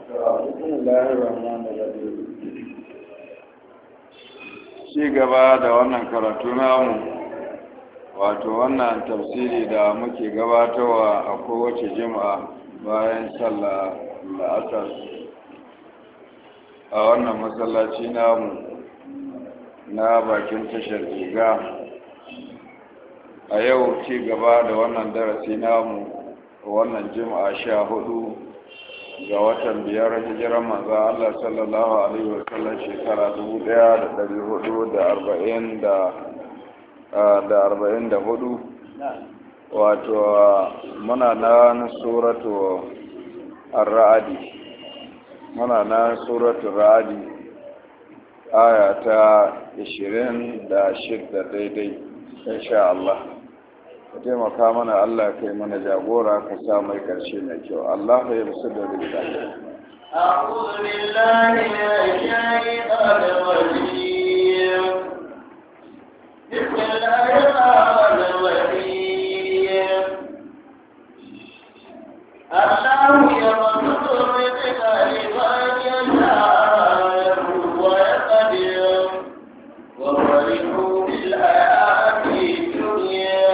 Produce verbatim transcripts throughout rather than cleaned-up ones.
Ci gaba da wannan karatu namu, wato wannan tafsiri da muke gabatarwa a kowace jima'a bayan sallah la'asar a wannan masallaci namu na bakin tashar jiga. A yau ci gaba da wannan darasi namu wannan jima'a sha hudu ga watan biyar hijiran manzo Allah sallallahu alaihi wasallam shekara dubu ɗaya da ɗari hudu da arba'in da da arba'in da hudu, wato muna na suratu ar-ra'di muna na suratu ar-ra'di aya ta ishirin da shida daidai insha Allah. ka taimaka mana Allah kai mana jagora ka sa mai karshe mai kyau. Allah ya musu da rizka. أعوذ بالله من الشيطان الرجيم بسم الله الرحمن الرحيم الله يبسط الرزق لمن يشاء ويقدر وفرحوا بالحياة الدنيا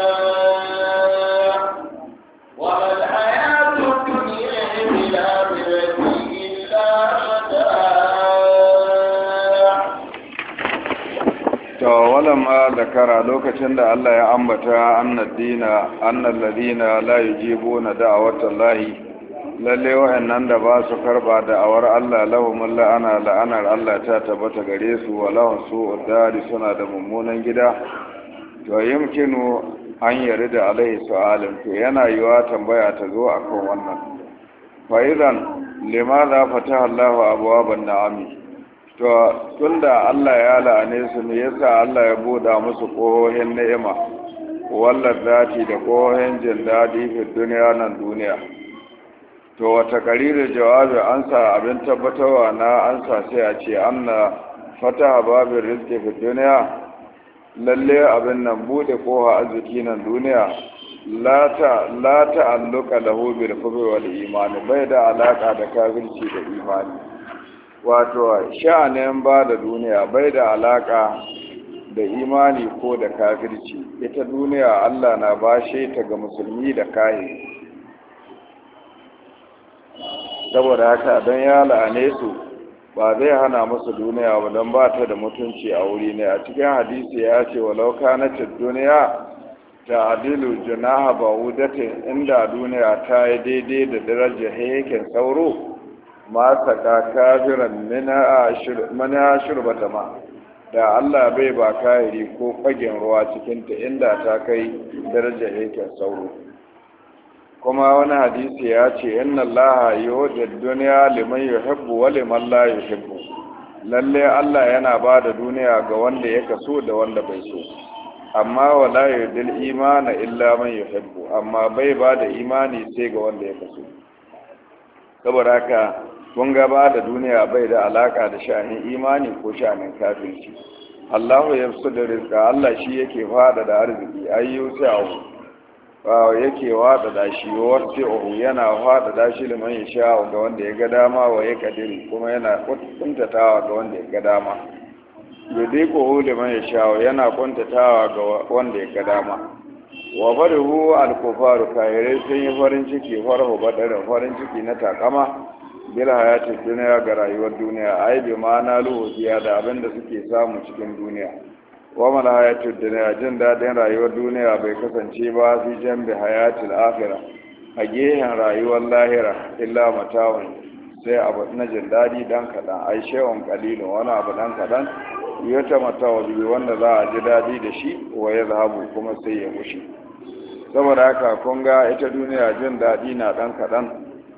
walamma zakara lokacin da Allah ya ambata annad dina annal ladina la yujibuna da'watallahi, lalle wayannan da ba su karba da'awar Allah lahum la'ana la'anar Allah ta tabbata gare su wa lahum su'ud dari, suna da mummunan gida. To yumkinu an yarda alaihi su'alin, to yana yiwa tambaya ta zo akan wannan. Fa idan limadha fataha Allahu abwaban na'ami, to tunda Allah ya la'ane su ne yasa Allah ya buɗa musu ƙohohin ni'ima wallar zati da ƙohohin jin daɗi fi duniya nan duniya. To wata ƙaririn jawabi an sa abin tabbatarwa na an sa sai a ce anna fataha babin rizki fi duniya, lalle abin nan buɗe ƙoha arziki nan duniya la ta'alluka lahu bil kufri wal imani, bai da alaka da kafirci da imani. Wato sha'anin ba da duniya bai da alaka da imani ko da kafirci. Ita duniya Allah na bashe ta ga musulmi da kahi. Saboda haka don ya la'ane su ba zai hana musu duniya ba, don ba ta da mutunci a wuri ne. A cikin hadisi ya ce walau kanatid duniya ta adilu junaha ba'udatin, inda duniya ta yi daidai da darajar yakin sauro ma saka kafiran mana shurbata ma, da Allah bai ba kahiri ko fagen ruwa cikinta inda ta kai darajar yakin sauro. Kuma wani hadisi ya ce inna Allah yu'ti dunya liman yuhibbu wa liman la yuhibbu, lalle Allah yana ba da duniya ga wanda ya kaso da wanda bai so, amma wala yudil imana illa man yuhibbu, amma bai ba da imani sai ga wanda ya kaso. Saboda haka kun gaba da duniya bai da alaka da sha'anin imani ko sha'anin kafirci. Allahu ya fi da rizka, Allah shi yake fada da arziki, ayyusa abu yake wada da shi, wasu ohu yana fada da shi liman ya sha ga wanda ya ga dama wa ya kadiri, kuma yana kuntatawa ga wanda ya ga dama. Yudai ko liman ya sha yana kuntatawa ga wanda ya ga dama. Wa farihu al-kufaru, kahirai sun yi farin ciki, farhu badarin farin ciki na takama bil hayatin duniya ga rayuwar duniya, ai bi ma na luhudiya da abin da suke samu cikin duniya. Wa mal hayatin duniya, jin dadin rayuwar duniya bai kasance ba fi jambi hayatil akhirah, a gehen rayuwar lahira, illa mata'un, sai abu na jin dadi dan kadan, ai shay'un qalilun, wani abu dan kadan yata matawa bi wanda za a ji dadi da shi wa ya zahabu kuma sai ya mushi. Saboda haka kun ga ita duniya jin dadi na dan kadan,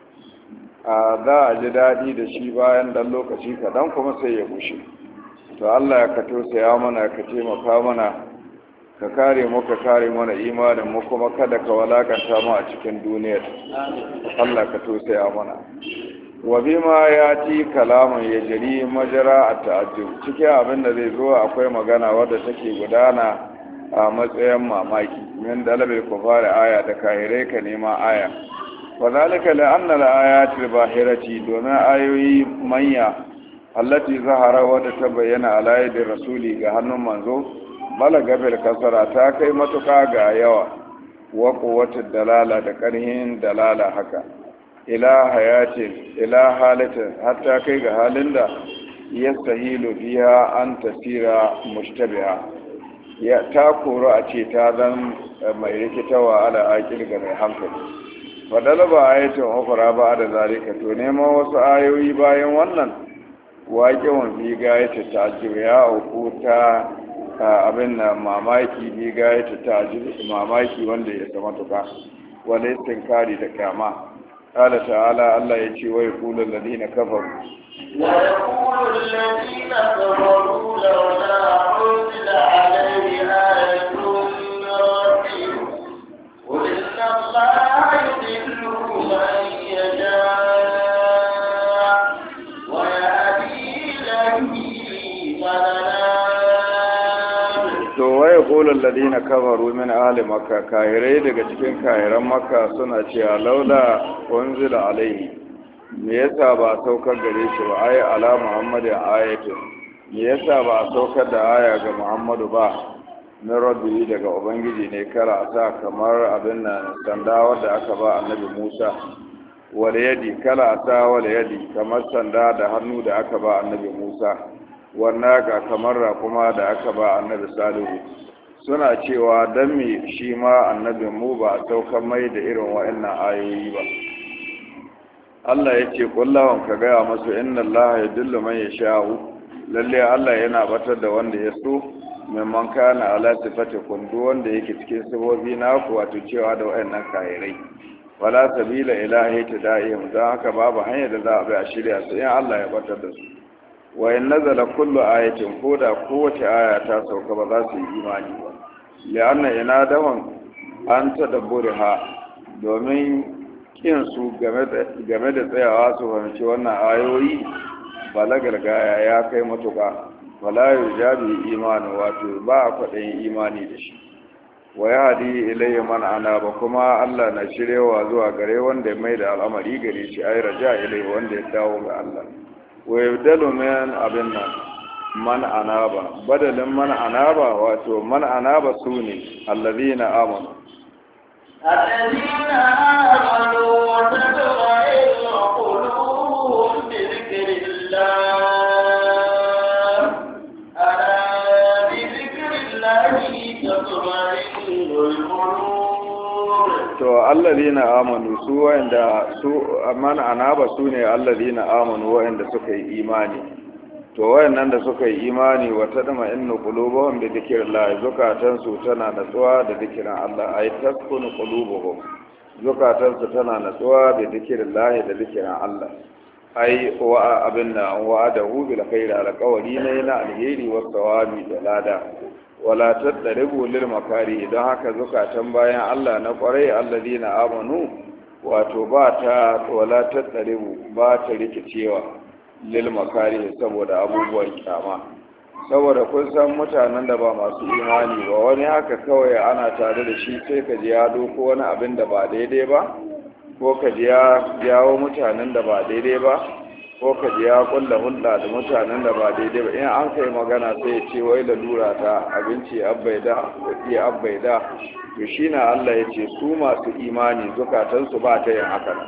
a za a ji daɗi da shi bayan ɗan lokaci kaɗan kuma sai ya bushe. To Allah ya ka tausaya mana, ka taimaka mana, ka kare mu ka kare mana imanin mu, kuma kada ka walakanta mu a cikin duniyar. Allah ka tausaya mana. Wa bima yati kalamun yajri majra at-ta'ajjub, cikin abin da zai zo akwai magana wadda take gudana a matsayin mamaki min dalabil kufari aya, da kahirai ka nema aya. wa zalika la anna al-ayati bahirati domin ayoyi manya allati zahara wadda ta bayyana ala yadi rasuli ga hannun manzo balaga bil kasara ta kai matuka ga yawa wa quwwatid dalala da karhin dalala haka ila hayatin ila halatin hatta kai ga halin da yastahilu biha an tasira mushtabiha ya ta koro a ce ta zan mai rikitawa ala aqil ga mai hankali fadalaba ayatin ukhra ba da zalika to neman wasu ayoyi bayan wannan waƙewan biga ya ta ta'ajjub ya auku ta abin na mamaki biga ya ta ta'ajjub mamaki wanda ya sama tuka wanda ya tinkari da kyama qala ta'ala Allah ya ce wai qulul ladina kafaru wa yaqulul ladina kafaru lawla unzila alayhi ayatun min rabbih qul inna allaha yudillu man yasha yaqulul ladina kafaru min ahli makka kahirai daga cikin kahiran makka suna cewa laula unzila alaihi me yasa ba saukar gare shi ba ayi ala muhammadin ayatu me yasa ba saukar da aya ga muhammadu ba min rabbi daga ubangiji ne kara sa kamar abin nan sanda wanda aka ba annabi Musa wal yadi kala sa wal yadi kamar sanda da hannu da aka ba annabi Musa wannan ga kamar kuma da aka ba annabi Salihu suna cewa dan me shi ma annabin mu ba a saukar mai da irin wa'annan ayoyi ba Allah ya ce kullawan ka gaya masu inna Allah ya dillu man ya sha'u lalle Allah yana batar da wanda ya so memman kana ala sifati kundu wanda yake cikin sabobi na ku wato cewa da wa'annan kayirai wala sabila ilahi tadaihim dan haka babu hanyar da za a bi a shirya su in Allah ya batar da su wa in nazala kullu ayatin koda kowace aya ta sauka ba za su yi imani ba li'anna inadahum an tadabburiha domin kin su game da game da tsayawa su fahimci wannan ayoyi balagar gaya ya kai matuka wala yujabi imani wato ba a kwaɗayin imani da shi wa ya hadi ilayya man anaba kuma Allah na shirewa zuwa gare wanda ya mai da al'amari gare shi ai raja ilayya wanda ya dawo ga Allah wa yabdalu min abin nan man anaba badalin man anaba wato man anaba sune allazina amanu الذين آمنوا وتطمئن قلوبهم بذكر الله ألا بذكر الله تطمئن القلوب to allazina amanu su wanda su man anaba sune allazina amanu wanda suka yi imani to wayannan da suka yi imani wa tadma innu qulubuhum bi dhikrillah zakatan su tana natsuwa da zikirin Allah ay taskunu qulubuhum zakatan su tana natsuwa da dhikrillah da zikirin Allah ai wa abinna wa adahu bil khair ala qawli na alheri wa thawabi da lada wala tadribu lil makari idan haka zakatan bayan Allah na kwarai alladina amanu wato ba ta wala tadribu ba ta rikicewa lil makari saboda abubuwan kyama saboda kun san mutanen da ba masu imani ba wani haka kawai ana tare da shi sai ka ji ya doko wani abin da ba daidai ba ko ka ji ya jawo mutanen da ba daidai ba ko ka ji ya kulla hulɗa da mutanen da ba daidai ba in an kai magana sai ya ce wai lalura ta abinci abbaida wadi abbaida to shine Allah ya ce su masu imani zukatansu ba ta yin haka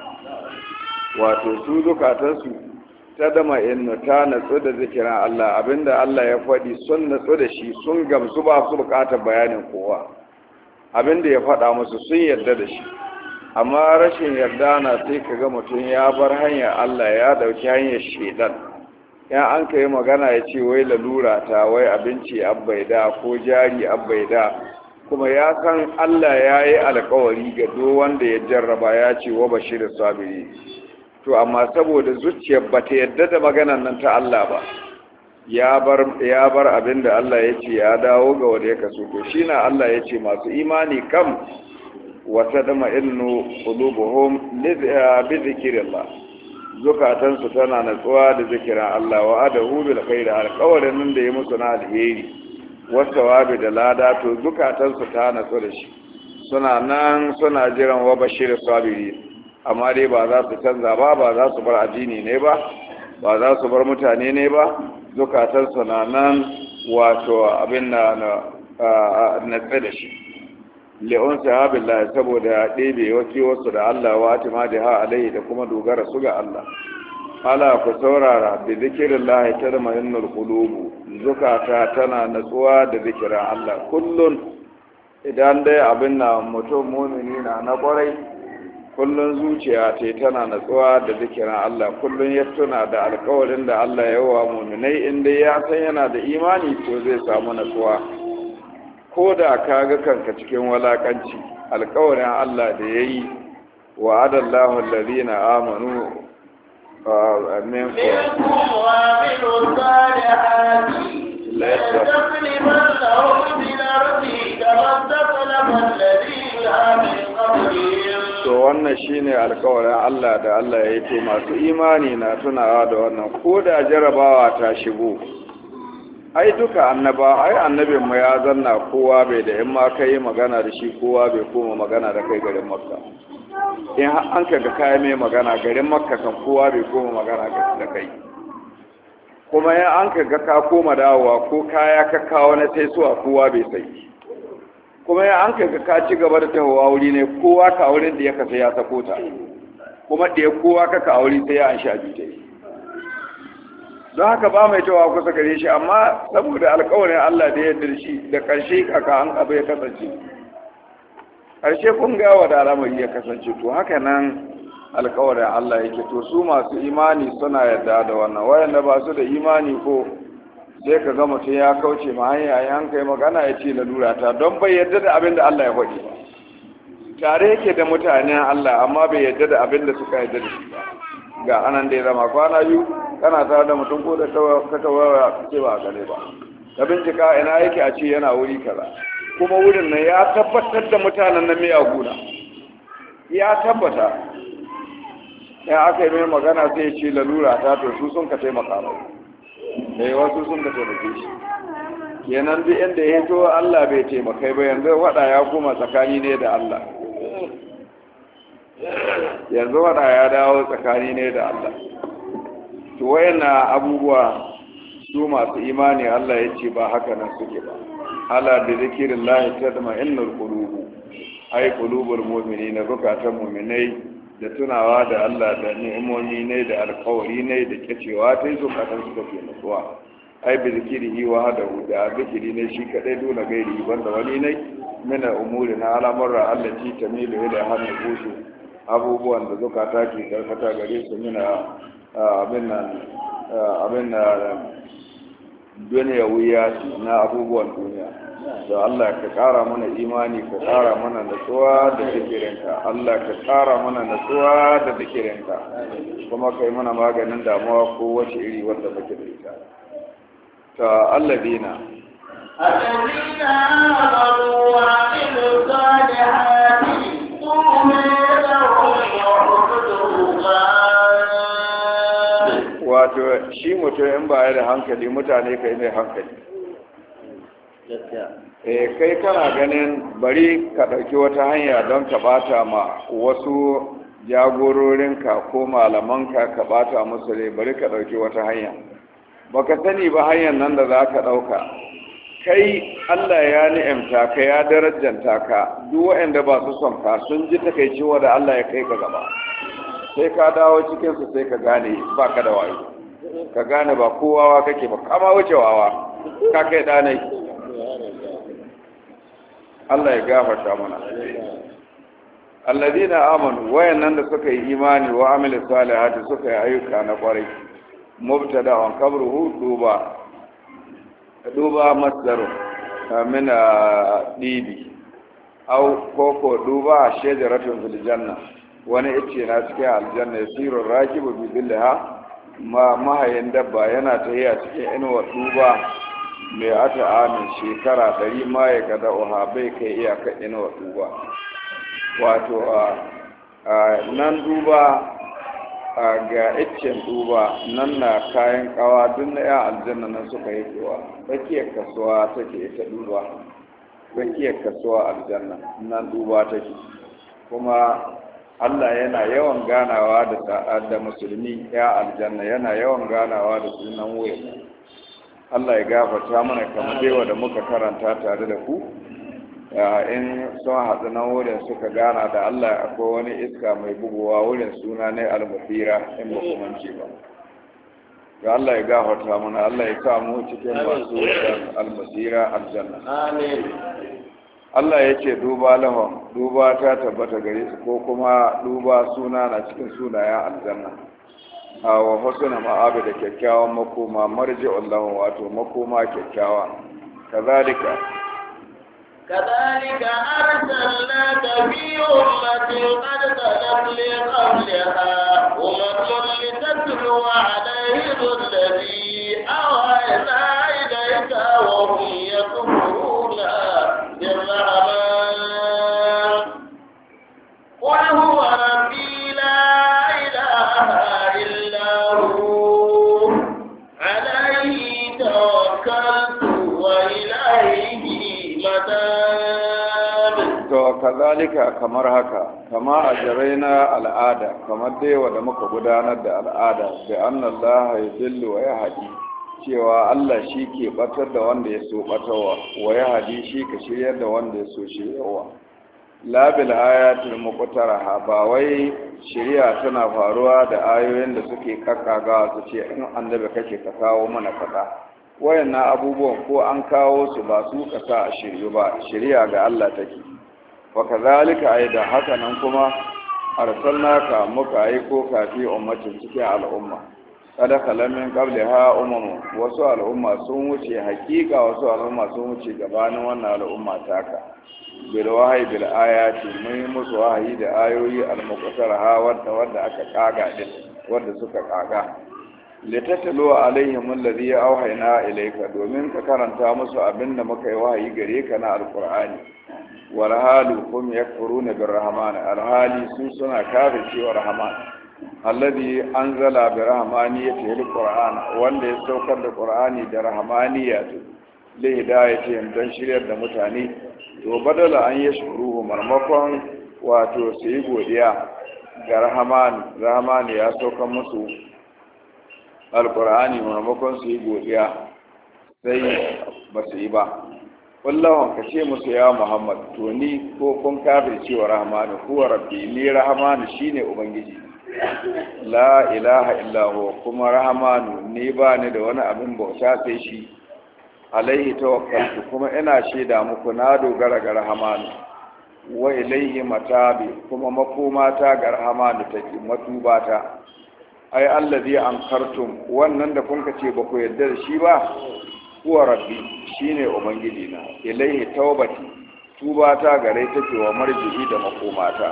wato su zukatansu ta dama inna ta natsu da zikirin Allah abinda Allah ya faɗi sun natsu da shi sun gamsu ba su buƙatar bayanin kowa abinda ya faɗa musu sun yarda da shi amma rashin yarda na sai ka ga mutum ya bar hanyar Allah ya ɗauki hanyar shedan ya an kai magana ya ce wai lalura ta wai abinci abbaida ko jari abbaida kuma ya san Allah ya yi alkawari ga duk wanda ya jarraba ya ce wa bashir sabiri to amma saboda zuciyar ba ta yadda da maganan nan ta Allah ba ya bar ya bar abinda Allah ya ce ya dawo ga wanda ya kaso to shine Allah ya ce masu imani kam wa tadma innu qulubuhum bi dhikrillah zukatan su tana natsuwa da zikirin Allah wa adahu bil khair alqawlan nan da ya musu na alheri wa thawabi da lada to zukatan su ta natsu da shi suna nan suna jiran wa bashir sabiri amma dai ba za su canza ba ba za su bar addini ne ba ba za su bar mutane ne ba zukatansu na nan wato abin na natsa da shi le'un sahabillahi saboda ya ɗebe wasu da Allah wa atima da ha alaihi da kuma dogara su ga Allah ala ku saurara da zikirin lahi ta da mahinnul kulubu zukata tana natsuwa da zikirin Allah kullun idan dai abin na mutum mumini na na kwarai kullun zuciya ce tana natsuwa da zikirin Allah kullun ya tuna da alkawarin da Allah ya wa muminai inda ya san yana da imani to zai samu natsuwa ko da ka ga kanka cikin walakanci alkawarin Allah da ya yi wa adallahu allazina amanu منكم وعملوا الصالحات ليستخلفنهم في الأرض كما استخلف الذين من قبلهم. to wannan shine alkawarin Allah da Allah ya yi to masu imani na tunawa da wannan ko da jarabawa ta shigo ai duka annaba ai annabin mu ya zanna kowa bai da in ma kai magana da shi kowa bai koma magana da kai garin Makka in an ka ga kaya mai magana garin Makka kan kowa bai koma magana da kai kuma in an ka ga ka koma dawowa ko kaya ka kawo na sai suwa kowa bai sai kuma in an ka ga ka ci gaba da tahowa wuri ne kowa ka wurin da ya kasa ya sako ta kuma da ya kowa ka ka wuri sai ya an sha biyu dai don haka ba mai tawa kusa gare shi amma saboda alkawarin Allah da ya yarda shi da ƙarshe kaka an abu ya kasance ƙarshe kun ga wa da al'amari ya kasance to haka nan alkawarin Allah yake to su masu imani suna yarda da wannan wayanda ba su da imani ko sai ka ga mutum ya kauce ma hanya ya kai magana ya ce lalura ta don bai yarda da abin da Allah ya faɗi ba tare yake da mutanen Allah amma bai yarda da abin da suka yarda da shi ba ga anan da ya zama kwana biyu kana tare da mutum ko da ka tawawa ce ba gane ba ka bincika ina yake a ce yana wuri kaza kuma wurin nan ya tabbatar da mutanen nan mai aguna ya tabbata ya aka yi mai magana sai ya ce lalura ta to su sun ka taimaka mai eh wasu sun ka taimake shi kenan duk inda ya hito Allah bai taimakai ba yanzu wada ya koma tsakani ne da Allah yanzu wada ya dawo tsakani ne da Allah to wayanna abubuwa su masu imani Allah ya ce ba haka nan suke ba ala da zikirin lahi tadma innal qulubu ay qulubul mu'minina zukatan mu'minai da tunawa da Allah da ni'imomi ne da alƙawari ne da kacewa tai zukatan su take nutsuwa ai bi zikirihi wa hadahu da zikiri ne shi kadai dole gairi banda wani ne mina umuri na al'amura allati tamilu ila hannun gusu abubuwan da zukata ke karkata gare su mina abin nan abin nan duniya wuya na abubuwan duniya da Allah ka kara mana imani ka kara mana natsuwa da zikirinka Allah ka kara mana natsuwa da zikirinka kuma kai mana maganin damuwa ko wace iri wanda muke da ita ta alladina الذين آمنوا وعملوا الصالحات طوبى لهم وحسن wato shi mutum in ba ya da hankali mutane kai mai hankali eh kai kana ganin bari ka ɗauki wata hanya don ka bata ma wasu jagororinka ko malamanka ka bata musu rai bari ka ɗauki wata hanya baka sani ba hanyar nan da za ka ɗauka kai Allah ya ni'imta ka ya darajanta ka duk waɗanda ba su son ka sun ji takaici da Allah ya kai ka gaba sai ka dawo cikinsu sai ka gane ba ka da wayo ka gane ba kowawa kake ba kama wucewawa ka kai ɗanai Allah ya gafarta mana alladina amanu wayannan da suka yi imani wa amilu salihati suka yi ayyuka na kwarai mubtada an kabruhu duba duba masdaru min dibi au koko duba shajaratun fil janna wani ice na cikin aljanna yasirur rakibu bi billaha ma mahayin dabba yana tahiya cikin inuwa duba mai ata amin shekara ɗari ma ya gada oha bai kai iyaka inuwa duba wato a nan duba ga iccen duba nan na kayan kawa duk na yan aljanna nan suka yi kewa tsakiyar kasuwa take ita duba tsakiyar kasuwa aljanna nan duba take kuma Allah yana yawan ganawa da da musulmi ya aljanna yana yawan ganawa da sunan wuya Allah ya gafarta mana kamar dai wanda muka karanta tare da ku in sun haɗu nan wurin suka gana da Allah akwai wani iska mai bugowa wurin suna ne al-musira in ba kuma ce ba ga Allah ya gafarta mana Allah ya sa mu cikin masu al-musira aljanna amin Allah ya ce duba lahum duba ta tabbata gare su ko kuma duba suna na cikin sunayen aljanna a wa husna ma'abi da kyakkyawan makoma marji'un lahum wato makoma kyakkyawa kazalika كذلك أرسلناك في أمة قد خلت من قبلها أمم لتتلو عليهم الذي أوحينا إليك وهم يكفرون بالرحمن قل هو ربي لا إله إلا هو عليه توكلت وإليه to kazalika kamar haka kama ajraina al'ada kamar dai wanda muka gudanar da al'ada bi anna Allah yudillu wa yahdi cewa Allah shi ke batar da wanda ya so batawa wa yahdi shi ka shiryar da wanda ya so shiryawa la bil ayatil muqtaraha ba wai shiriya tana faruwa da ayoyin da suke kakkaga su ce in annabi kake ka kawo mana kaza wayannan abubuwan ko an kawo su ba su kasa a shiryu ba shiriya ga Allah take wa kazalika aidan haka nan kuma arsalnaka muka aiko kafi ummatin cikin al'umma kada kalamin qablaha ummu wasu al'umma sun wuce hakika wasu al'umma sun wuce gabanin wannan al'umma taka bil wahyi bil ayati mun musu wahayi da ayoyi al-muqtaraha wadda wadda aka kaga din wadda suka kaga litatlu alaihim alladhi awhayna ilayka domin ka karanta musu abinda muka yi wahayi gare ka na alqur'ani wal halu kum yakfuruna birrahman alhali sun suna kafirci wa rahman alladhi anzala birrahmaniyati alqur'an wanda ya saukar da qur'ani da rahmaniyatu li hidayatihim dan shiryar da mutane to badala an yashkuruhu marmakon wato su yi godiya ga rahman rahman ya saukar musu alkur'ani maimakon su yi godiya sai ba su yi ba kullum ka ce musu ya muhammad to ni ko kun kafir cewa rahmanu huwa rabbi ni rahmanu shine ubangiji la ilaha illa huwa kuma rahmanu ni ba ni da wani abin bauta sai shi alaihi tawakkaltu kuma ina shaida muku na dogara ga rahmanu wa ilaihi matabi kuma makomata ga rahmanu take matubata ai allazi ankartum wannan da kun kace ba ku yarda da shi ba huwa rabbi shine ubangiji na ilaihi tawbati tubata gare take wa marji'i da makomata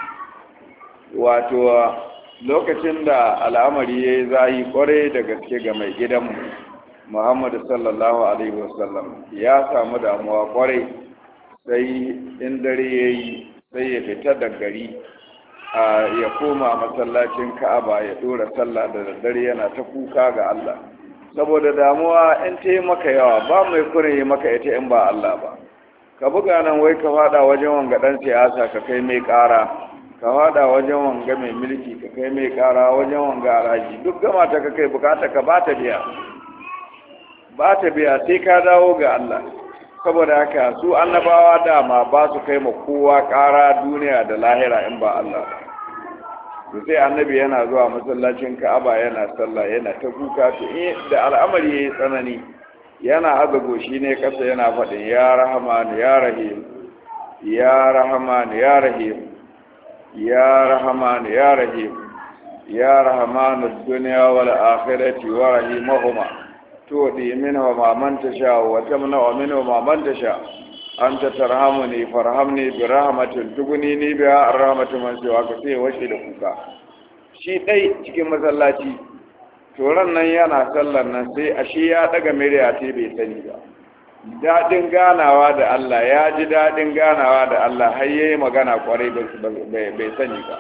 wato lokacin da al'amari yayi zahi kware da gaske ga mai gidanmu Muhammad sallallahu alaihi wasallam ya samu damuwa kware sai in dare yayi sai ya fita da gari ya koma masallacin Ka'aba ya dora sallah da daddare yana ta kuka ga Allah saboda damuwa in ta yi maka yawa ba mai kurin yi maka ita in ba Allah ba ka buga nan wai ka fada wajen wanga dan siyasa ka kai mai kara ka fada wajen wanga mai mulki ka kai mai kara wajen wanga alhaji duk gama ta ka kai bukata ka ba ta biya ba ta biya sai ka dawo ga Allah saboda haka su annabawa dama ba su kai ma kowa kara duniya da lahira in ba Allah to sai annabi yana zuwa masallacin Ka'aba yana sallah yana ta kuka to da al'amari yayi tsanani yana haga goshi ne kasa yana faɗin ya rahman ya rahim ya rahman ya rahim ya rahman ya rahim ya rahman ad-dunya wal akhirati wa rahimahuma tudi minhu ma man tasha wa tamna minhu ma man tasha anta tarhamuni farhamni bi rahmatin tughnini biha ar-rahmatu man siwa ka sai washe da kuka shi dai cikin masallaci toran nan yana sallar nan sai ashe ya daga murya ce bai sani ba dadin ganawa da Allah ya ji dadin ganawa da Allah har yayi magana kwarai bai sani ba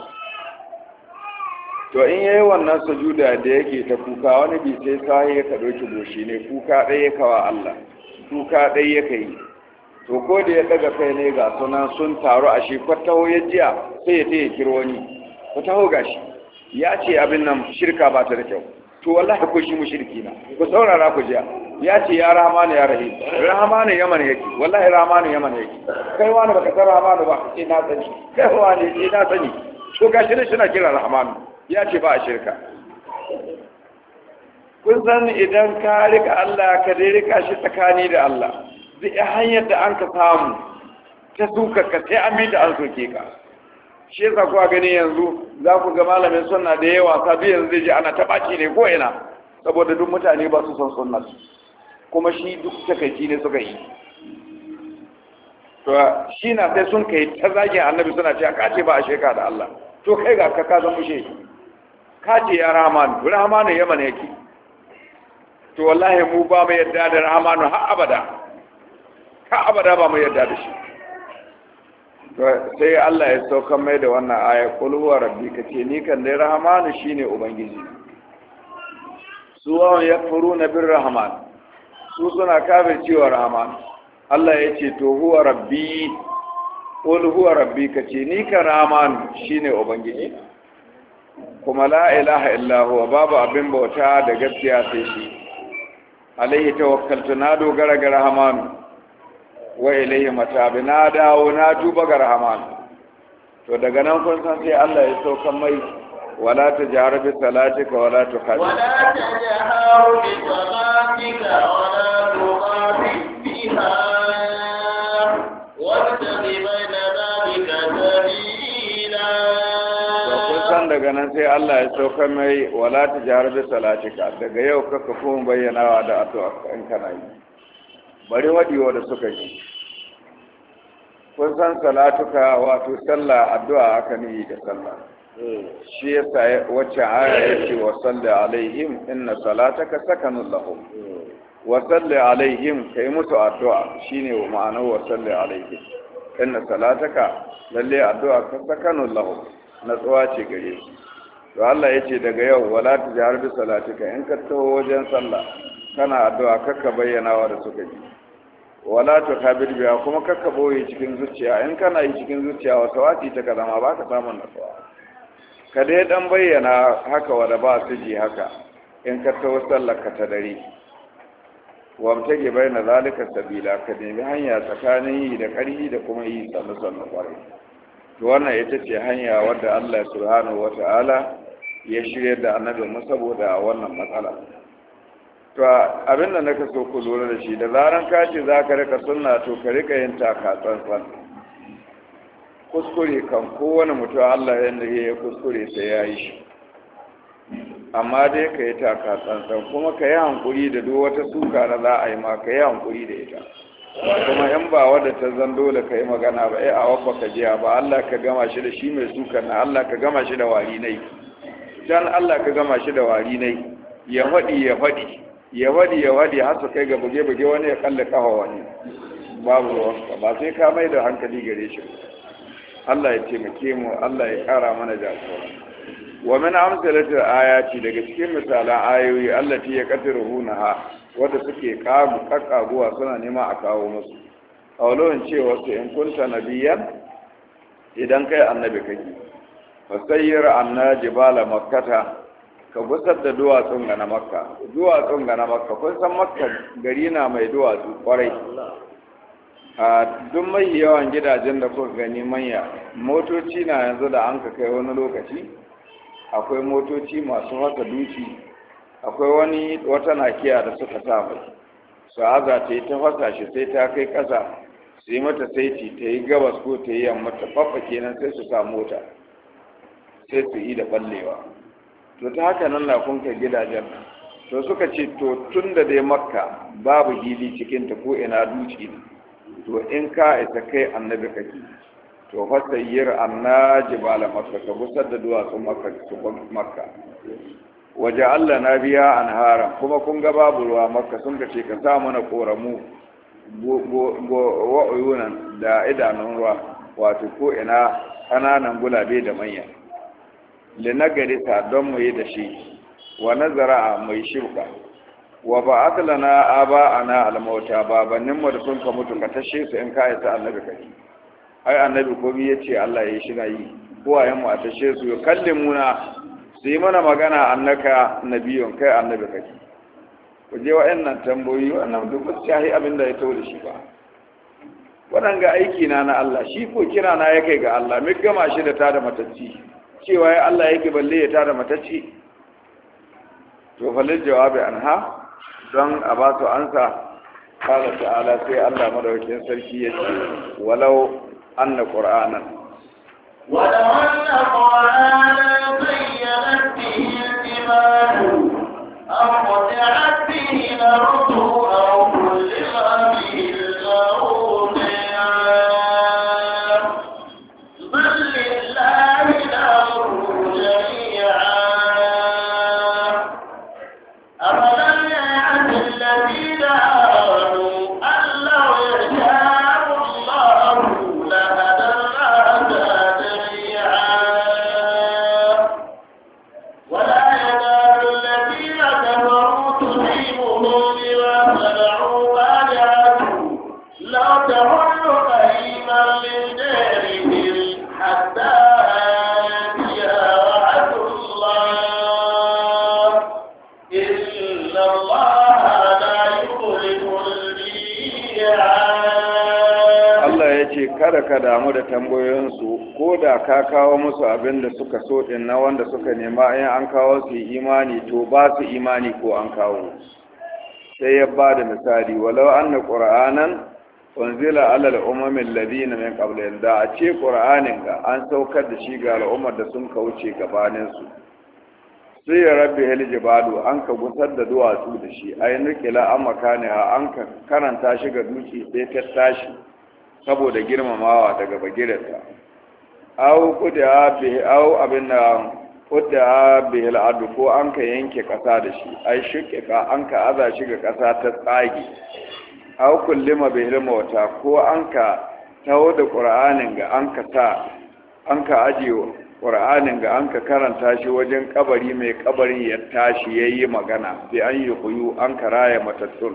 to in yayi wannan sujuda da yake ta kuka wani bi sai sai ya kado ki goshi ne kuka dai ya kawa Allah kuka dai ya kai to ko da ya daga kai ne ga sunan sun taru a shi kwataho ya jiya sai ya taya kiro wani kwataho gashi ya ce abin nan shirka ba ta da kyau to wallahi ko shi mushriki na ku saurara ku jiya ya ce ya rahmanu ya rahim rahmanu yaman yake wallahi rahmanu yaman yake kai wani baka san rahmanu ba ce na sani kai wani ce na sani to gashi ne suna kira rahmanu ya ce ba a shirka kun san idan ka rika Allah ka dai rika shi tsakani da Allah duk hanyar da an ka samu ta suka ka sai an bi da an soke ka shi yasa kuwa gani yanzu za ku ga malamin sunna da yawa sabi yanzu zai ji ana taɓaci ne ko ina saboda duk mutane ba su son sunna kuma shi duk takaici ne suka yi to shi na sai sun kai ta zagin annabi suna cewa ka ce ba a sheka da Allah to kai ga ka ka zan mushe ka ce ya rahmanu rahmanu yaman yake to wallahi mu ba mu yadda da rahmanu har abada har abada ba mu yadda da shi sai Allah ya saukan mai da wannan aya qul huwa rabbi kace ni kan dai rahmanu shine ubangiji su wa yakfuruna bir rahman su suna kafircewa rahman Allah ya ce to huwa rabbi qul huwa rabbi kace ni kan rahman shine ubangiji kuma la ilaha illa huwa babu abin bauta da gaskiya sai shi alaihi tawakkaltu na dogara ga rahmanu wa ilayhi matabi na dawo na tuba ga rahman to daga nan kun san sai Allah ya sauka mai wala tajharu bi salatika wala tukhafif wala tajharu bi salatika wala tukhafif biha wabtaghi bayna dhalika sabila to kun san daga nan sai Allah ya sauka mai wala tajharu bi salatika daga yau kaka kuma bayyanawa da addu'a in kana yi bari wadiwa da suka yi kun san salatuka wato sallah addu'a aka ne da sallah shi yasa wacce aya yake wa salli alaihim inna salataka sakanun lahum wa salli alaihim kai musu addu'a shine ma'anar wa salli alaihim inna salataka lalle addu'a ka sakanun lahum natsuwa ce gare su to Allah yace daga yau wala tujhar bi salatika in ka taho wajen sallah kana addu'a kakka bayyana wa da suka ji wala to kabir biya kuma kakka boye cikin zuciya in kana yi cikin zuciya wata wati ta kazama ba ka samun nasuwa ka dai dan bayyana haka wanda ba su ji haka in ka tawo sallar ka ta dare wamtage bayyana zalika sabila ka nemi hanya tsakanin yi da ƙarfi da kuma yi sallu sallu kwarai to wannan ita ce hanya wadda Allah subhanahu wata'ala ya shirya da annabi mu saboda wannan matsala to abin da naka so ku lura da shi da zaran ka ce za ka rika sunna to ka rika yin taka tsantsan kuskure kan kowane mutum Allah yadda ya yi kuskure sai ya yi shi amma dai ka yi taka tsantsan kuma ka yi hankuri da duk wata suka na za a yi ma ka yi hankuri da ita kuma in ba wadda ta zan dole ka yi magana ba ai a wabba ka jiya ba Allah ka gama shi da shi mai sukan na Allah ka gama shi da wari nai dan Allah ka gama shi da wari nai ya faɗi ya faɗi ya wadi ya wadi har su kai ga buge-buge wani ya kalle kafa wani babu ruwanka ba sai ka mai da hankali gare shi Allah ya taimake mu Allah ya kara mana jagora wa min amsalatil ayati daga cikin misalan ayoyi allati ya qadiruha wanda suke kagu kakkaguwa suna nema a kawo musu aulon cewa su in kunta nabiyan idan kai annabi kake fasayyir annajibala makkata ka gusar da duwatsun ga na makka duwatsun ga na makka kun san makka gari na mai duwatsu kwarai a duk mai yawan gidajen da kuka gani manya motoci na yanzu da an ka kai wani lokaci akwai motoci masu haka duki akwai wani wata nakiya da suka sa mai su haza ta yi ta fasa shi sai ta kai ƙasa su yi mata saiti ta yi gabas ko ta yi yamma ta fafa kenan sai su sa mota sai su yi da ballewa to ta haka nan na kunka gidajen to suka ce to tun da dai makka babu hili cikin ta ko ina duci to in ka isa kai annabi kake to fasayyir annajibala makka ka busar da duwatsun makka su makka waje Allah na biya anhara kuma kun ga babu ruwa makka sun ce ka sa mana koramu wa'uyunan da idanun ruwa wato ko ina kananan gulabe da manya linagari ta don mu yi da shi wa nazara mai shirka wa ba'ath lana aba'ana al-mauta babannin mu da sun ka mutu ka tashe su in ka isa annabi kai ai annabi ko bi yace Allah ya shi na yi ko ayan mu a tashe su ya kallimuna su yi mana magana annaka nabiyun kai annabi kai ku je wa'annan tambayoyi wannan duk sai abin da ya tawo da shi ba waɗanga aiki na na Allah shi ko kira na yake ga Allah mai gama shi da tada matacci cewa ya Allah yake balle ya tada matacci to falil jawabi anha don a ba su ansa kala ta'ala sai Allah madaukakin sarki ya ce walau anna qur'anan walau anna qur'anan zayyanat bihi al-jibal aw qati'at bihi al-ardu aw kullima bihi al-maut kada ka damu da tambayoyinsu ko da ka kawo musu abin da suka so din na wanda suka nema in an kawo su imani to ba su imani ko an kawo sai ya ba da misali walau anna qur'anan unzila ala al-umam alladhina min qablihim da a ce qur'anin ga an saukar da shi ga al'ummar da sun kauce gabanin su sai ya rabbi hal jibalu an ka gusar da duwatsu da shi ayin rikila an makaniha an ka karanta shi ga duki sai ta tashi saboda girmamawa daga bagirarsa au kuda bihi au abinda kuda bihi al'adu ko an ka yanke kasa da shi ai shukka an ka aza shi ga kasa ta tsage au kullima bihi mawta ko an ka tawo da qur'anin ga an ka sa an ka ajiyo qur'anin ga an ka karanta shi wajen kabari mai kabarin ya tashi yayi magana bi an yi kuyu an karaya matattun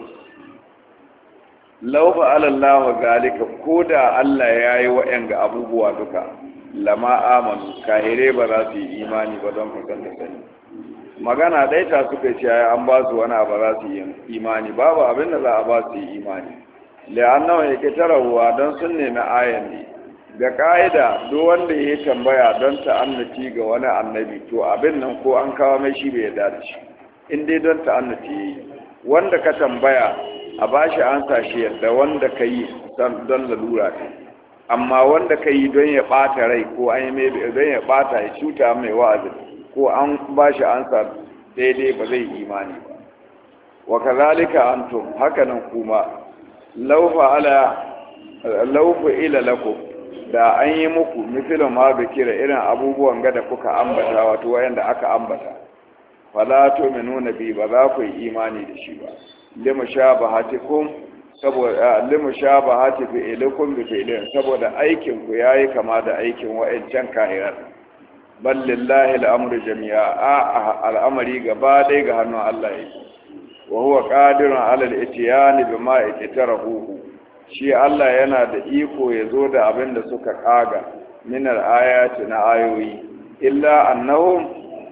lau fa'ala Allah zalika ko da Allah ya yi waɗanga abubuwa duka lama amanu kahire ba za su yi imani ba don kusan da sani magana ɗaya ta suka ce an ba su wani ba za su yi imani babu abin da za a ba su yi imani la'annawa yake tarawa don sun nemi ayan ne ga ka'ida duk wanda ya tambaya don ta'annaci ga wani annabi to abin nan ko an kawo mai shi bai yarda da shi in dai don ta'annaci yayi wanda ka tambaya a ba shi an shi yadda wanda ka yi don lalura ta amma wanda ka yi don ya ɓata rai ko an yi mai don ya ɓata ya cuta mai wa'azi ko an ba shi an sa daidai ba zai imani ba wa kazalika antum hakanan kuma laufa ala laufa ila lakum da an yi muku misalin ma kira irin abubuwan gada kuka ambata wato wayanda aka ambata fala tu'minuna bi ba za ku yi imani da shi ba lima shabahatikum saboda lima shabahati fi ilakum bi fi'lin saboda aikin ku yayi kama da aikin wa'ancan kahiran bal lillahi al-amru jami'a a al'amari gaba dai ga hannun Allah yake wa huwa qadirun 'ala al-ityan bima iktarahu shi Allah yana da iko ya zo da abin da suka kaga min al-ayati na ayoyi illa annahum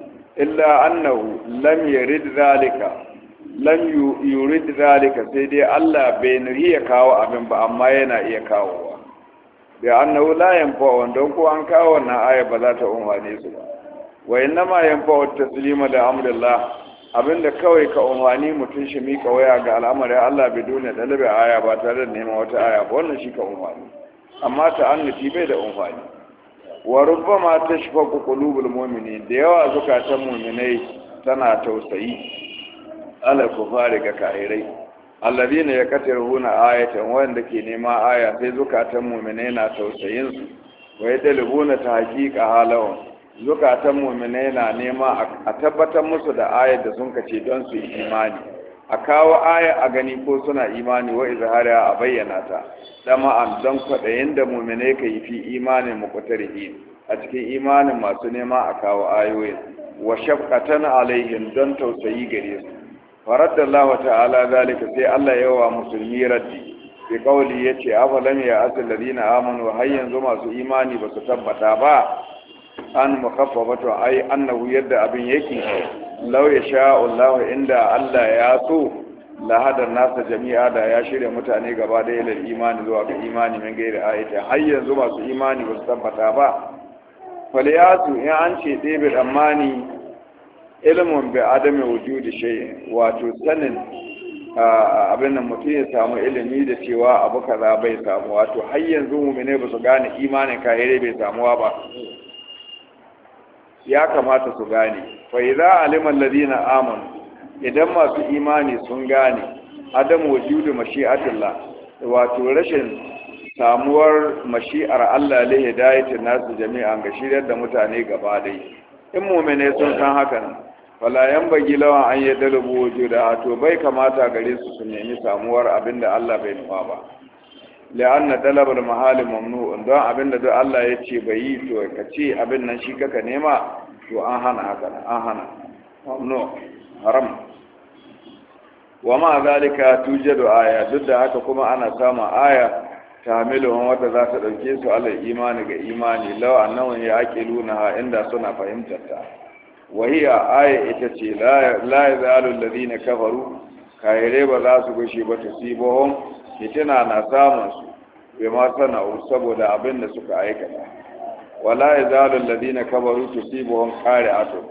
illa annahu lam yurid zalika lam yurid zalika sai dai Allah bai nuri ya kawo abin ba amma yana iya kawowa bi annahu la yanfa'u don ko an kawo wannan aya ba za ta umfane su ba wa innama yanfa'u taslima da amrillah abinda kawai ka umfani mutun shi mika waya ga al'amari Allah bai dole dalabe aya ba tare da neman wata aya ba wannan shi ka umfani amma ta annabi bai da umfani wa rubbama tashfaqu qulubul mu'minin da yawa zukatan mu'minai tana tausayi ala kufari ga kahirai alladina yakatiruna ayatan wanda ke nema aya sai zukatan mu'minai na tausayin su wa yadalbuna tahqiqa halawun zukatan mu'minai na nema a tabbatar musu da ayar da sun kace don su yi imani a kawo aya a gani ko suna imani wa izhara a bayyana ta dama an don kwadayin da mu'minai kai fi imanin muqtarihin a cikin imanin masu nema a kawo ayoyin wa shafqatan alaihim don tausayi gare su faradallahu ta'ala zalika sai Allah ya wa musulmi raddi bi kauli yace afalam ya asal ladina amanu har yanzu masu imani ba su tabbata ba an mukaffafatu ai annahu yadda abin yake law yasha Allah inda Allah ya so la hada nasa jami'a da ya shirya mutane gaba da ilal imani zuwa ga imani min gairi ayata har yanzu masu imani ba su tabbata ba faliyatu in an ce ɗebe tsammani ilimin bi adami wujudi shay wato sanin abin nan mutum ya samu ilimi da cewa abu kaza bai samu wato har yanzu mu'mine ba su gane imanin kahire bai samuwa ba ya kamata su gane fa idza alima alladhina amanu idan masu imani sun gane adamu wujudu mashi'atillah wato rashin samuwar mashi'ar Allah li hidayatin nasu jami'an ga shiryar da mutane gaba dai in mu'mine sun san hakan wala yanbaghi lawan an yadlubu wujuda to bai kamata gare su su nemi samuwar abinda Allah bai nufa ba la'anna talabul mahali mamnu'un don abinda duk Allah ya ce bai yi to ka ce abin nan shi kaka nema to an hana haka an hana mamnu haram wa ma zalika tujadu aya duk da haka kuma ana samun aya tamiluhum wata za ta dauke su alal imani ga imani law annahu yaqiluna inda suna fahimtar ta wa hiya aya ita ce la la yazalu alladhina kafaru kayire ba za su gushe ba tusibuhum fitina na samun su bai ma sana'u saboda abin da suka aikata wala yazalu alladhina kafaru tusibuhum qari'atu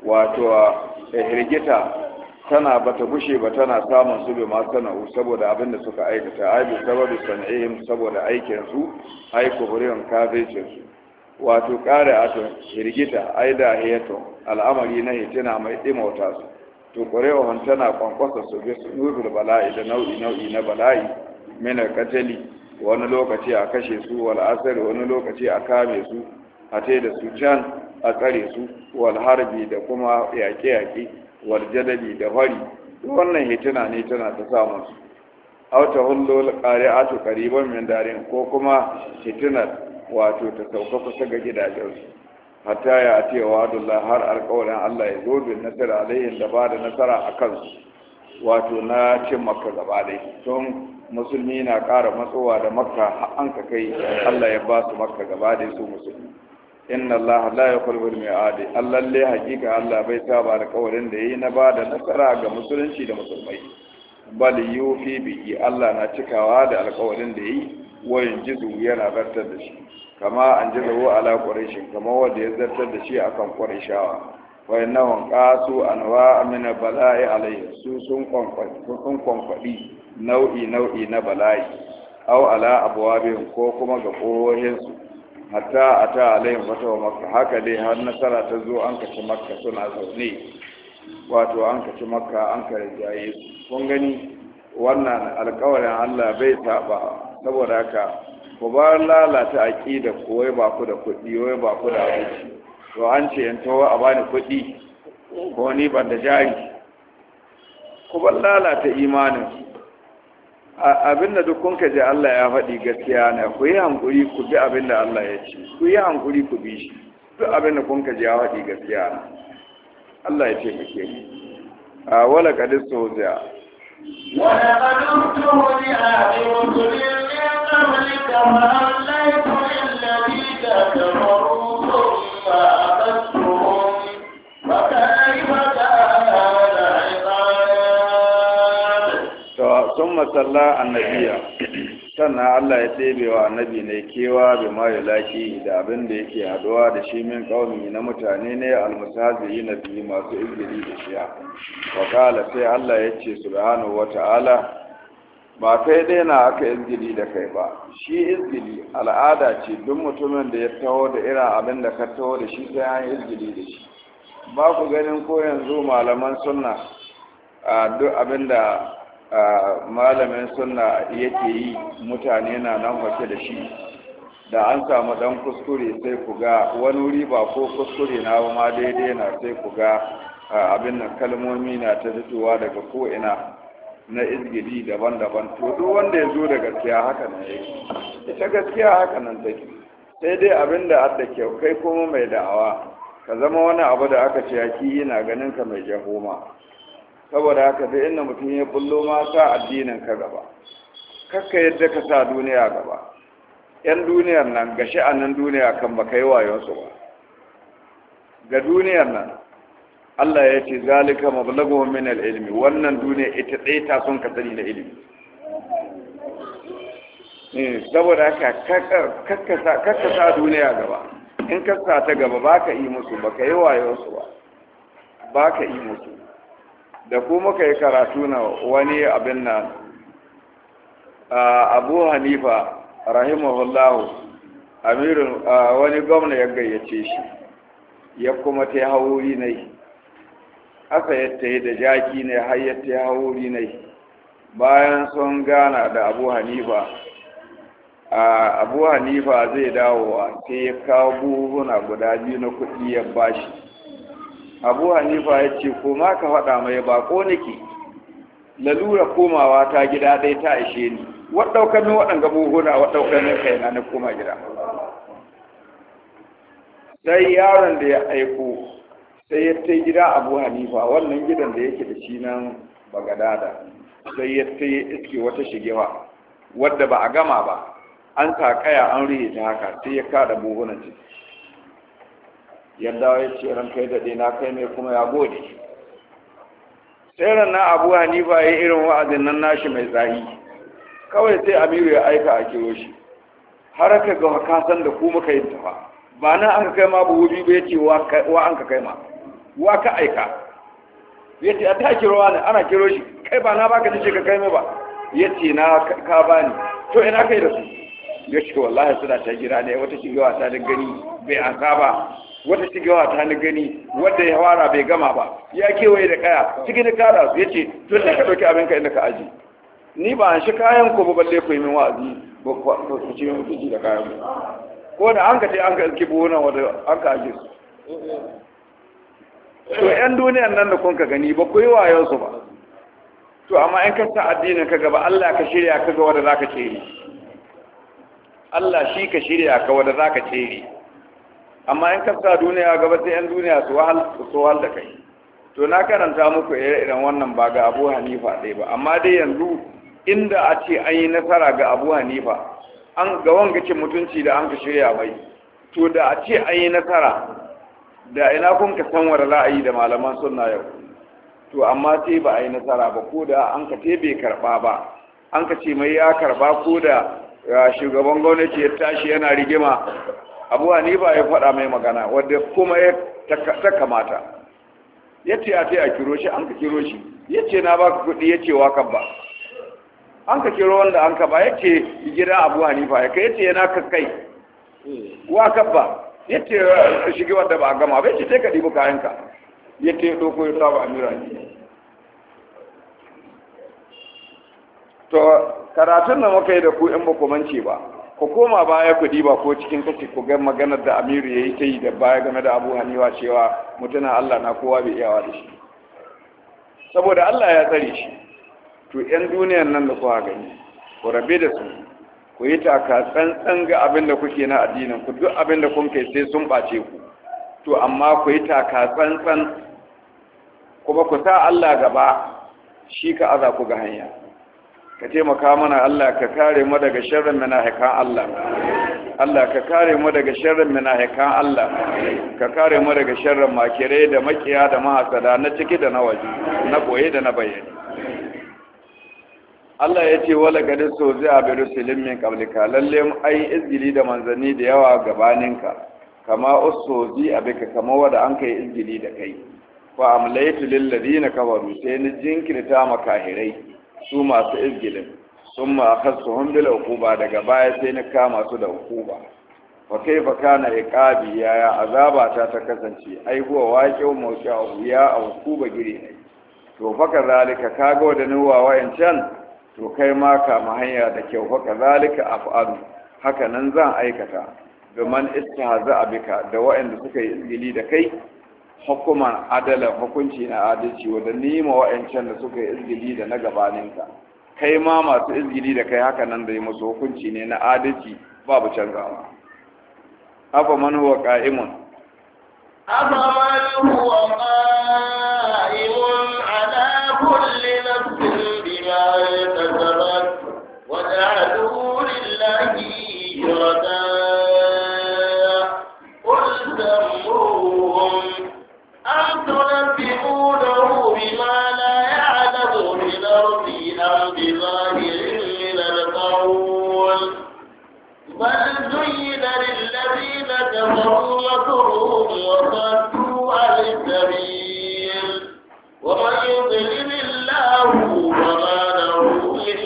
wato hirgita tana bata gushe ba tana samun su bai ma sana'u saboda abin da suka aikata ai bi sababi sana'ihim saboda aikin su ai kuburin kafircin su wato qari'atu hirgita ai da hiyato al'amari na hitina mai dimauta su to ƙwarewa tana kwankwasa su bi nufin bala'i da nau'i nau'i na bala'i mina katali wani lokaci a kashe su wal asari wani lokaci a kame su a tai da su can a tsare su wal harbi da kuma yaƙe-yaƙe wal jadabi da fari wannan hitina ne tana ta samun su auta hullo ƙari'atu ƙariban min darin ko kuma hitinar wato ta sauka kusa ga gidajensu hatta ya ake wa adullah har alƙawarin Allah ya zo bin nasara alaihin da ba da nasara a kansu wato na cin makka gaba dai don musulmi na ƙara matsowa da makka an ka kai Allah ya ba su makka gaba dai su musulmi inna Allah la yukhlifu al-mi'ad Allah lalle hakika Allah bai saba alƙawarin da yayi na ba da nasara ga musulunci da musulmai bal yufi bi Allah na cikawa da alƙawarin da yayi wayin jizu yana zartar da shi kama an ji zawo ala ƙwarishin kama wanda ya zartar da shi akan ƙwarishawa wai nawan ƙasu anwa amina bala'i alayhi su sun kwankwaɗi nau'i nau'i na bala'i au ala abuwabin ko kuma ga ƙohohinsu hatta a ta alayhin fatawa makka haka dai har nasara ta zo an kaci makka suna zaune wato an kaci makka an ka rijaye su kun gani wannan alƙawarin Allah bai saba saboda haka ku ba lalata aqida ko wai ba ku da kuɗi wai ba ku da abinci to an ce in tawo a bani kuɗi ko ni ban da jari ku ba lalata imanin abinda duk kun kaje Allah ya faɗi gaskiya ne ku yi hankuri ku bi abinda Allah ya ce ku yi hankuri ku bi shi duk abinda kun kaje ya faɗi gaskiya ne Allah ya ce muke a wala kadisto zai ولقد ابتلي برسل من قبلك فأمليت للذين كفروا ثم أخذتهم فكيف كان عقاب ثم صلى النبي sannan Allah ya tsebe wa annabi ne kewa bi ma yulaki da abin da yake haduwa da shi min kaumi na mutane ne almusazi na bi masu izgili da shiya wa kala sai Allah ya ce subhanahu wata'ala ba kai dai na aka izgili da kai ba shi izgili al'ada ce duk mutumin da ya taho da irin abin da ka taho da shi sai an izgili da shi ba ku ganin ko yanzu malaman sunna a duk abin da malamin sunna yake yi mutane na nan wake da shi da an samu dan kuskure sai ku ga wani wuri ba ko kuskure na ba ma daidai na sai ku ga abin nan kalmomi na ta fitowa daga ko ina na izgidi daban-daban to duk wanda ya zo da gaskiya haka nan yake ita gaskiya haka nan take sai dai abin da adda kyau kai kuma mai da'awa ka zama wani abu da aka ce yaki yana ganin ka mai jahoma saboda haka da inda mutum ya bullo ma sa addinin ka gaba kakka yadda ka sa duniya gaba yan duniyar nan ga sha'anin duniya kan baka yi wayonsu ba ga duniyar nan Allah ya ce zalika mablaghuhum min al-ilmi wannan duniya ita ɗaya ta son ka sani da ilimi eh saboda haka kakka sa duniya gaba in ka sa ta gaba baka yi musu baka yi wayonsu ba baka yi musu da ku muka yi karatu na wani abin nan Abu Hanifa rahimahullahu amirin wani gwamna ya gayyace shi ya kuma ta hauri ne aka yadda yi da jaki ne har ya ta hauri ne bayan sun gana da Abu Hanifa Abu Hanifa zai dawowa sai ya kawo buhuna guda biyu na kuɗi ya bashi Abu Hanifa ya ce koma ka faɗa mai bako nake lalura komawa ta gida dai ta ishe ni waɗaukar min waɗanga buhuna waɗaukar min kaina na koma gida sai yaron da ya aiko sai ya ta gida Abu Hanifa wannan gidan da yake da shi nan Bagadada sai ya ta iske wata shigewa wadda ba a gama ba an takaya an rihe ta haka sai ya kada buhunan ciki yadda ya ce ran kai daɗe na kai mai kuma ya gode sai ran na Abu Hanifa ya irin wa'azin nan nashi mai tsayi kawai sai Amiru ya aika a kiro shi har ka ga ka san da ku muka yin tafa ba na an kai ma buhu biyu ya ce wa an ka kai ma wa ka aika ya ce a ta kiro ne ana kiro shi kai ba na baka ce ka kai mai ba ya ce na ka bani to ina kai da su ya ce wallahi suna ta gida ne wata shigewa ta da gani bai an ba wata shigewa ta ni gani wadda ya fara bai gama ba ya kewaye da kaya cikin da kada su ya ce to sai ka ɗauki abinka inda ka aji ni ba an shi kayan ko ba balle ku yi min wa'azi ba ku ci min mutunci da kayan ku ko da an ka ce an ka iske buhuna wadda an ka aje su to yan duniyan nan da kun ka gani ba ku yi wayon su ba to amma in ka sa addinin ka gaba Allah ka shirya ka ga wanda zaka tsere Allah shi ka shirya ka wanda zaka tsere amma in ka sa duniya gaba sai yan duniya su wahal su wahal da kai to na karanta muku irin wannan ba ga Abu Hanifa ɗaya ba amma dai yanzu inda a ce an yi nasara ga Abu Hanifa an ga wanga cin mutunci da an ka shirya mai to da a ce an yi nasara da ina kun ka san wanda za a yi da malaman sunna yau to amma sai ba a yi nasara ba ko da an ka te bai karba ba an ka ce mai ya karba ko da shugaban gwamnati ya tashi yana rigima Abu Hanifa ya faɗa mai magana wadda kuma ya ta kamata ya ce a a kiro shi an ka kiro shi ya ce na baka kuɗi ya ce wa ba an ka kiro wanda an ka ba ya ce gida Abu Hanifa ya kai ya ce yana kakkai wa ba ya ce shige wanda ba a gama ba ya ce sai ka ɗibi kayanka ya ce ɗoko ya saba amira ne to karatun da muka yi da ku in ba ku mance ba ku koma baya ku diba ko cikin kace ku ga maganar da Amiru yayi ta yi da baya game da Abu Hanifa cewa mutuna Allah na kowa bai iyawa da shi saboda Allah ya tsare shi to yan duniyar nan da kuka gani ku rabe da su ku yi taka tsantsan ga abin da kuke na addinin ku duk abin da kun kai sai sun bace ku to amma ku yi taka tsantsan kuma ku sa Allah gaba shi ka aza ku ga hanya ka taimaka mana Allah ka kare mu daga sharrin munafikan Allah Allah ka kare mu daga sharrin munafikan Allah ka kare mu daga sharrin makirai da makiya da mahasada na ciki da na waje na boye da na bayyane Allah ya ce wala gadin so zai abi rusulin min qablika lalle ai izgili da manzanni da yawa gabaninka kama usozi abika kama wanda an kai izgili da kai fa amlaytu lil ladina kafaru sai ni jinkirta makahirai su masu izgilin sun ma akasu hundul uquba daga baya sai na kama su da uquba wa kaifa kana iqabi yaya azaba ta ta kasance ai huwa waqi'u mawqi'u ya uquba gire ne to fa kazalika kaga wadannan wawayancan to kai ma ka ma hanya da kyau fa kazalika af'alu haka nan zan aikata domin istihza bika da wa'anda suka yi izgili da kai hukuman adala hukunci na adalci wanda nima wa'ancan da suka yi izgili da na gabaninka kai ma masu izgili da kai haka nan da yi musu hukunci ne na adalci babu canzawa afa man huwa qa'imun afa man huwa qa'imun ala كل نفس بما كسبت وجعلوا لله شركاء قل سموهم أم تنبئونه بما لا يعلم في الأرض أم بظاهر من القول بل زين للذين كفروا مكرهم وصدوا عن السبيل ومن يضلل الله فما له من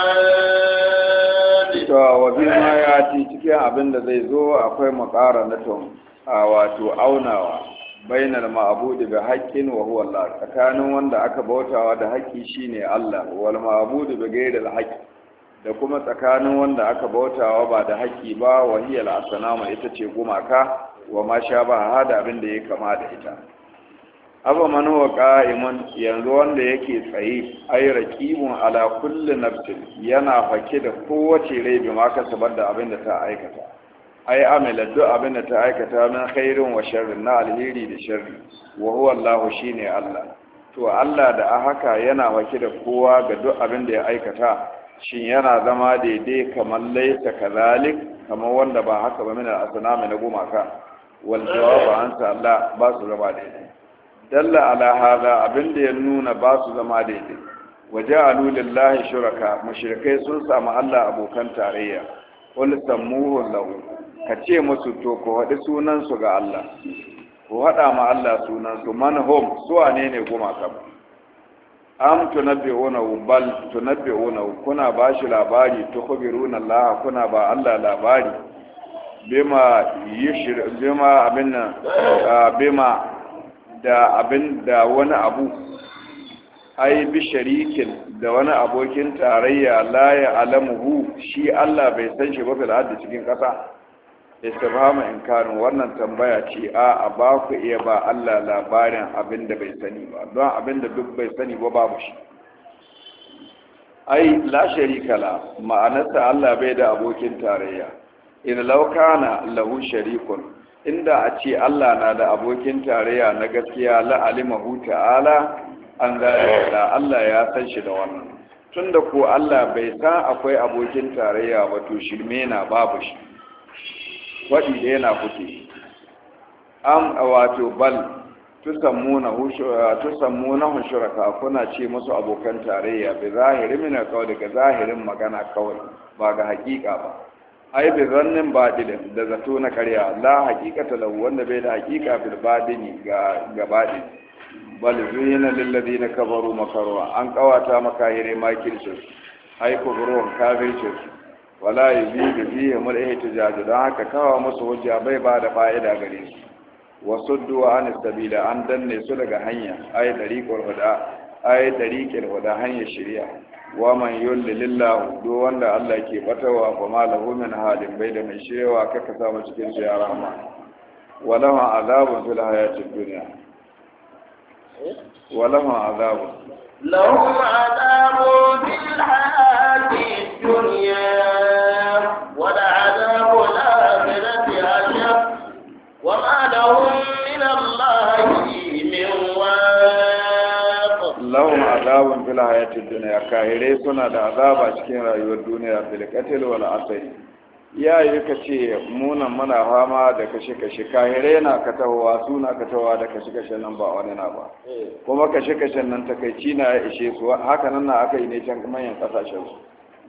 هاد. wa bi ma ya ci cikin abin da zai zo akwai muqaranatun a wato aunawa bainal ma'budi bi haqqin wa huwa Allah tsakanin wanda aka bautawa da haƙƙi shine Allah wal ma'budi bi ghayril haqqi da kuma tsakanin wanda aka bautawa ba da haƙƙi ba wahiyal asnama ita ce gumaka wa ma sha ba hada abin da ya kama da ita aba man huwa qa'imun yanzu wanda yake tsaye ay raqibun ala kulli nafsin yana fake da kowace rai bi ma kasabar da abin da ta aikata ai amila duk abin da ta aikata min khairin wa sharrin na alheri da sharri wa huwa Allah shine Allah to Allah da a haka yana fake da kowa ga duk abin da ya aikata shin yana zama daidai kamar laisa kazalik kamar wanda ba haka ba min al-asnami na gumaka wal jawabu anta Allah ba su zama daidai dalla ala hada abinda ya nuna ba su zama daidai waja'alu lillahi shuraka mushrikai sun samu Allah abokan tarayya wal sammuhu lahu kace musu to ko hadi sunan su ga Allah ko hada ma Allah sunan su manhum su wane ne gumaka am tunabbi'una bal tunabbi'una kuna bashi labari tukhbiruna Allah kuna ba Allah labari bima yushir bima abinna bima da abin da wani abu ai bi sharikin da wani abokin tarayya la ya alamuhu shi Allah bai san shi ba fil ardi cikin kasa istifhama inkarin wannan tambaya ce a a ba ku iya ba Allah labarin abin da bai sani ba don abin da duk bai sani ba babu shi ai la sharika la ma'anarsa Allah bai da abokin tarayya in law kana lahu sharikun inda a ce Allah na da abokin tarayya na gaskiya la alimahu ta'ala an zalika da Allah ya san shi da wannan tunda ko Allah bai san akwai abokin tarayya ba to shirme na babu shi wadi da yana kuke am wato bal tusammuna tusammuna shuraka kuna ce musu abokan tarayya bi zahiri min alqawl daga zahirin magana kawai ba ga hakika ba ai bi zannin badilin da zato na karya la haqiqata lahu wanda bai da haqiqa bil badini ga ga badin bal zuyina lil ladina kafaru makaru an kawata makahire makircin ai kufurun kafircin wala yuzidu fihi mul ihtijaj dan haka kawa musu hujja bai ba da fa'ida gare su wasuddu an sabila an danne su daga hanya ai dariqul huda ai dariqul huda hanya shari'a wa man yulli lillahu do wanda Allah ke batawa fa malahu min halin bai da mai shirewa kaka samu cikin su ya rahama walahu azabun fil hayatid dunya walahu azabun lahum azabun fil hayatid dunya wa azabul akhirati ashaq wa ma lahum min allahi min waq lahum azabun fil hayatid dunya kahire suna da azaba cikin rayuwar duniya bil qatl wal asri yayi kace munan muna fama da kashe kashe kahire na katawa suna katawa da kashe kashe nan ba wani na ba kuma kashe kashe nan takeici na ya ishe su haka nan na aka yi ne can manyan kasashen su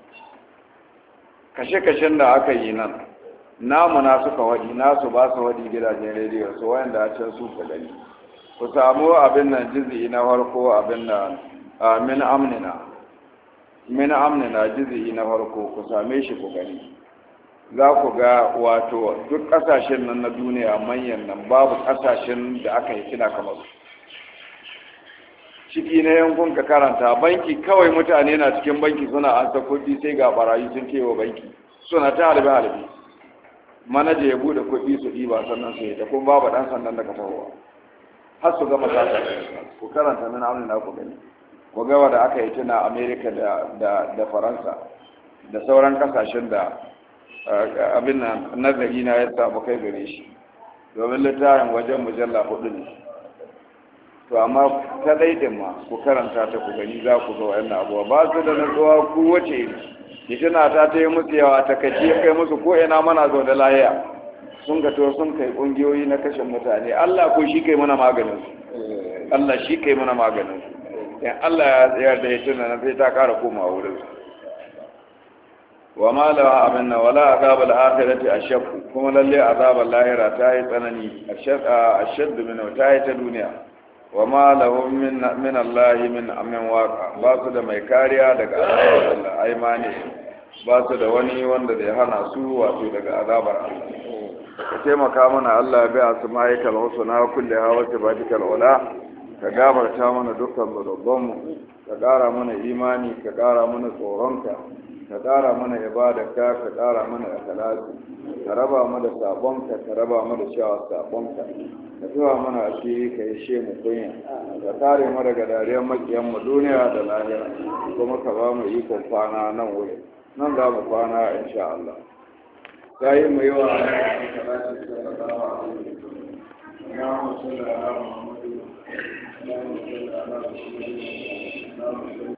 kashe kashen da aka yi nan namu na suka wadi nasu ba su wadi gidajen rediyo su wayanda a can su ka gani ku samu abin nan jizi na farko abin nan min amnina min amnina jizi na farko ku same shi ku gani za ku ga wato duk kasashen nan na duniya manyan nan babu kasashen da aka yi kina kamar su ciki na yankun ka karanta banki kawai mutane na cikin banki suna an sa kuɗi sai ga barayi sun kewa banki suna ta halbe halbe manaja ya bude kuɗi su ɗiba sannan su yi ta kuma babu ɗan sannan da ka tahowa har su gama sata ku karanta min amina ku gani ku gawa da aka yi tuna amerika da faransa da sauran kasashen da abin nan nazari na ya samu kai gare shi domin littafin wajen mujalla hudu ne to amma ta daidin ma ku karanta ta ku gani za ku ga wannan abuwa ba su da nutsuwa ku wace iri fitina ta ta yi musu yawa ta kaci ya kai musu ko ina mana zo da lahiya sun ga to sun kai kungiyoyi na kashin mutane Allah ko shi kai mana maganin su Allah shi kai mana maganin su in Allah ya yarda ya tuna na sai ta kara koma wurin su wa ma la aminna wala azabul akhirati ashaq kuma lalle azabul lahira ta yi tsanani ashaq ashad min ta yi ta duniya wa ma lahum min min Allah min amin waqa ba su da mai kariya daga azabar Allah aimani ba su da wani wanda zai hana su wato daga azabar Allah ka taimaka mana Allah bi asma'ikal husna kulli hawa sifatikal ula ka gafarta mana dukkan zunubanmu ka ƙara mana imani ka ƙara mana tsoronka ka ƙara mana ibadarka ka ƙara mana ikhlasi ka raba mu da sabonka ka raba mu da shawa sabonka ka tuwa mana asiri ka yi she mu kunya ka kare mu daga dariyar makiyan mu duniya da lahira kuma ka ba mu ikon kwana nan wuri nan za mu kwana insha Allah sai mu yi wa Allah sallallahu alaihi wasallam ya musalli ala Muhammad اللهم صل على محمد